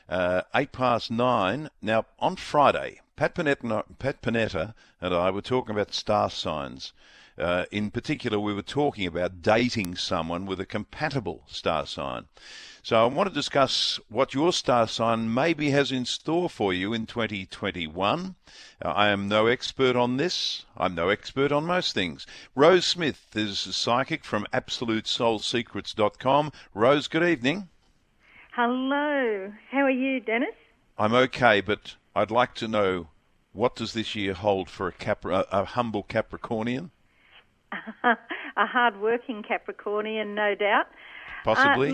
9:08. Now, on Friday, Pat Panetta and I were talking about star signs. In particular, we were talking about dating someone with a compatible star sign. So I want to discuss what your star sign maybe has in store for you in 2021. I am no expert on this. I'm no expert on most things. Rose Smith is a psychic from AbsoluteSoulSecrets.com. Rose, good evening. Hello. How are you, Dennis? I'm okay, but I'd like to know, what does this year hold for a humble Capricornian? A hard-working Capricornian, no doubt. Possibly.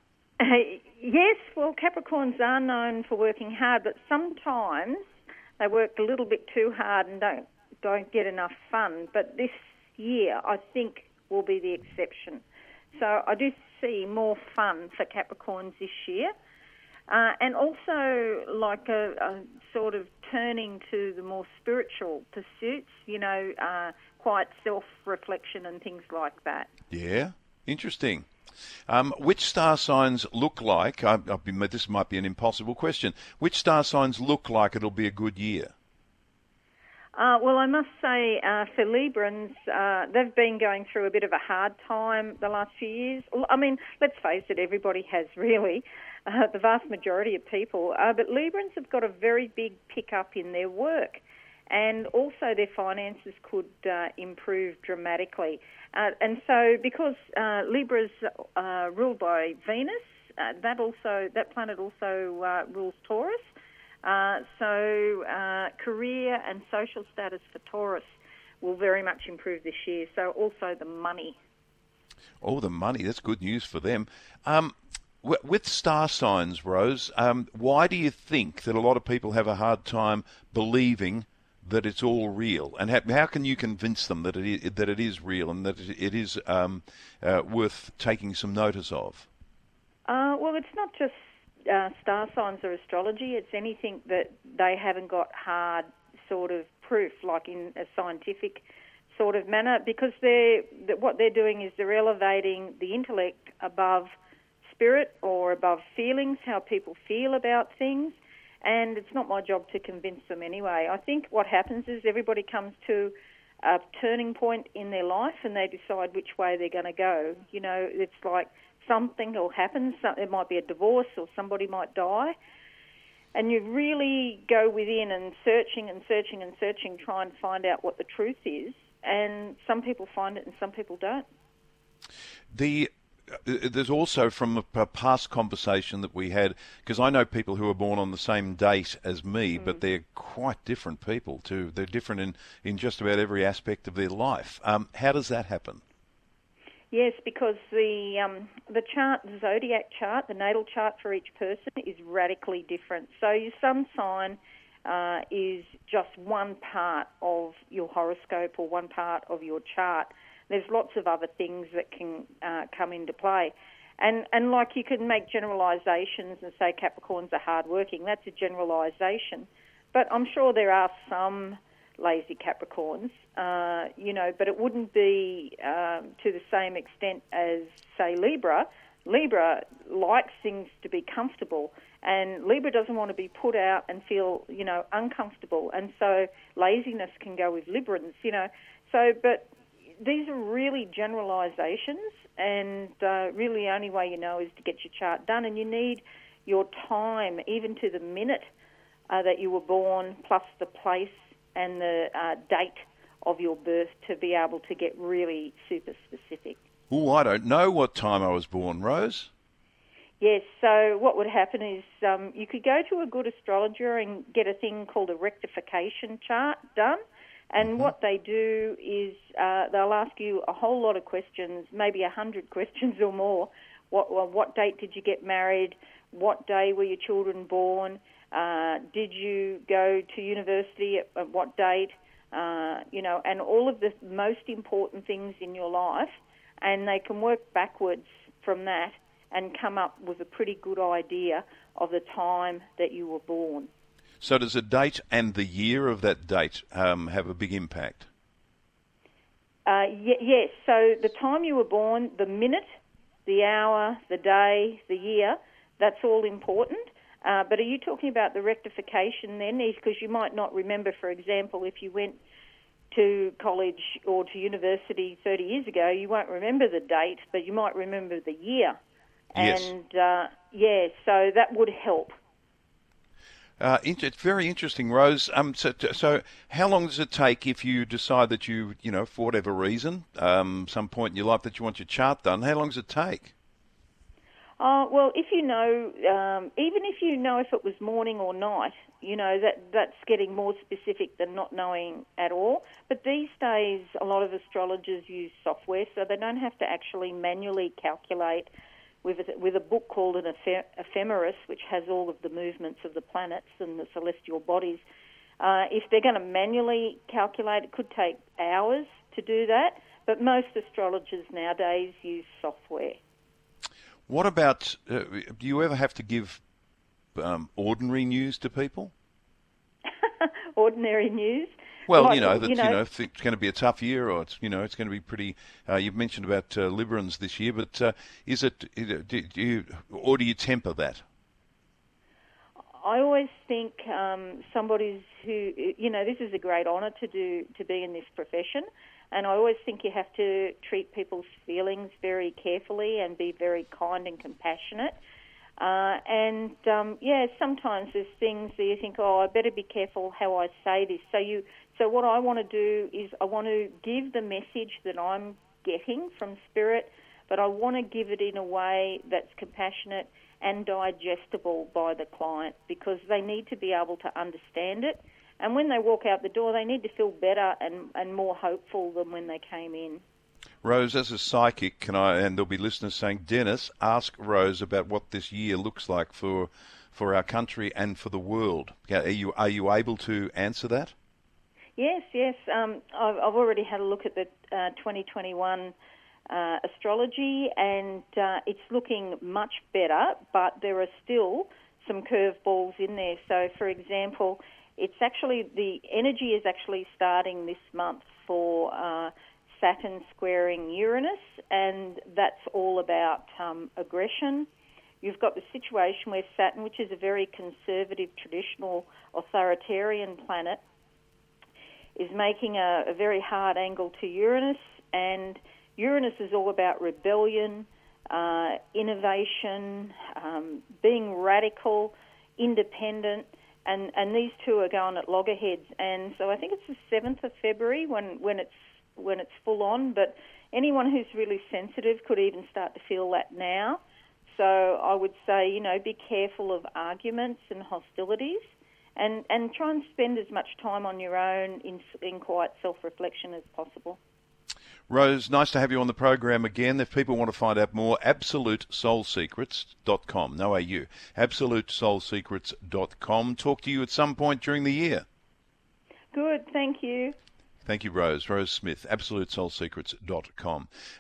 Yes, well, Capricorns are known for working hard, but sometimes they work a little bit too hard and don't get enough fun. But this year, I think, will be the exception. So I do see more fun for Capricorns this year. And also like a sort of turning to the more spiritual pursuits, quiet self-reflection and things like that. Yeah, interesting. Which star signs look like, this might be an impossible question, which star signs look like it'll be a good year? Well, I must say for Librans, they've been going through a bit of a hard time the last few years. I mean, let's face it, everybody has really, the vast majority of people. But Librans have got a very big pickup in their work, and also their finances could improve dramatically. And so because Libra's ruled by Venus, that planet also rules Taurus. So career and social status for Taurus will very much improve this year. So also the money. Oh, the money. That's good news for them. With star signs, Rose, why do you think that a lot of people have a hard time believing that it's all real? And how can you convince them that it is real and that it is worth taking some notice of? Well, it's not just star signs or astrology. It's anything that they haven't got hard sort of proof, like in a scientific sort of manner, because what they're doing is they're elevating the intellect above spirit or above feelings, how people feel about things, and it's not my job to convince them anyway. I think what happens is everybody comes to a turning point in their life and they decide which way they're going to go. It's like something will happen. It might be a divorce or somebody might die. And you really go within and searching, trying to find out what the truth is. And some people find it and some people don't. There's also, from a past conversation that we had, because I know people who are born on the same date as me, but they're quite different people too. They're different in just about every aspect of their life. How does that happen? Yes, because the chart, the zodiac chart, the natal chart for each person is radically different. So your sun sign is just one part of your horoscope or one part of your chart. There's lots of other things that can come into play. And like you can make generalisations and say Capricorns are hardworking. That's a generalisation. But I'm sure there are some lazy Capricorns, but it wouldn't be to the same extent as, say, Libra. Libra likes things to be comfortable, and Libra doesn't want to be put out and feel, uncomfortable. And so laziness can go with Librans, but these are really generalisations, and really the only way you know is to get your chart done, and you need your time, even to the minute that you were born, plus the place and the date of your birth, to be able to get really super specific. Oh, I don't know what time I was born, Rose. Yes, so what would happen is you could go to a good astrologer and get a thing called a rectification chart done. And what they do is they'll ask you a whole lot of questions, maybe 100 questions or more. What date did you get married? What day were your children born? Did you go to university at what date? And all of the most important things in your life. And they can work backwards from that and come up with a pretty good idea of the time that you were born. So does the date and the year of that date have a big impact? Yes. So the time you were born, the minute, the hour, the day, the year, that's all important. But are you talking about the rectification then? Because you might not remember, for example, if you went to college or to university 30 years ago, you won't remember the date, but you might remember the year. Yes. And, so that would help. It's very interesting, Rose. So how long does it take if you decide that you for whatever reason, some point in your life that you want your chart done? How long does it take? Well, if you know, even if you know if it was morning or night, that's getting more specific than not knowing at all. But these days, a lot of astrologers use software, so they don't have to actually manually calculate with a book called an ephemeris, which has all of the movements of the planets and the celestial bodies. If they're going to manually calculate, it could take hours to do that, but most astrologers nowadays use software. What about, do you ever have to give ordinary news to people? Ordinary news? Well, if it's going to be a tough year, or it's going to be pretty. You've mentioned about Librans this year, but do you temper that? I always think somebody's who this is a great honour to be in this profession, and I always think you have to treat people's feelings very carefully and be very kind and compassionate. Sometimes there's things that you think, I better be careful how I say this. So what I want to do is I want to give the message that I'm getting from Spirit, but I want to give it in a way that's compassionate and digestible by the client, because they need to be able to understand it. And when they walk out the door, they need to feel better and more hopeful than when they came in. Rose, as a psychic, and there'll be listeners saying, Dennis, ask Rose about what this year looks like for our country and for the world. Are you able to answer that? Yes. I've already had a look at the 2021 astrology, and it's looking much better, but there are still some curveballs in there. So, for example, the energy is actually starting this month for Saturn squaring Uranus, and that's all about aggression. You've got the situation where Saturn, which is a very conservative, traditional, authoritarian planet, is making a very hard angle to Uranus, and Uranus is all about rebellion, innovation, being radical, independent, and these two are going at loggerheads. And so I think it's the 7th of February when it's full on, but anyone who's really sensitive could even start to feel that now. So I would say, be careful of arguments and hostilities, and try and spend as much time on your own in quiet self-reflection as possible. Rose, nice to have you on the program again. If people want to find out more, absolutesoulsecrets.com, no AU, absolutesoulsecrets.com. Talk to you at some point during the year. Good, thank you. Thank you, Rose. Rose Smith, absolutesoulsecrets.com.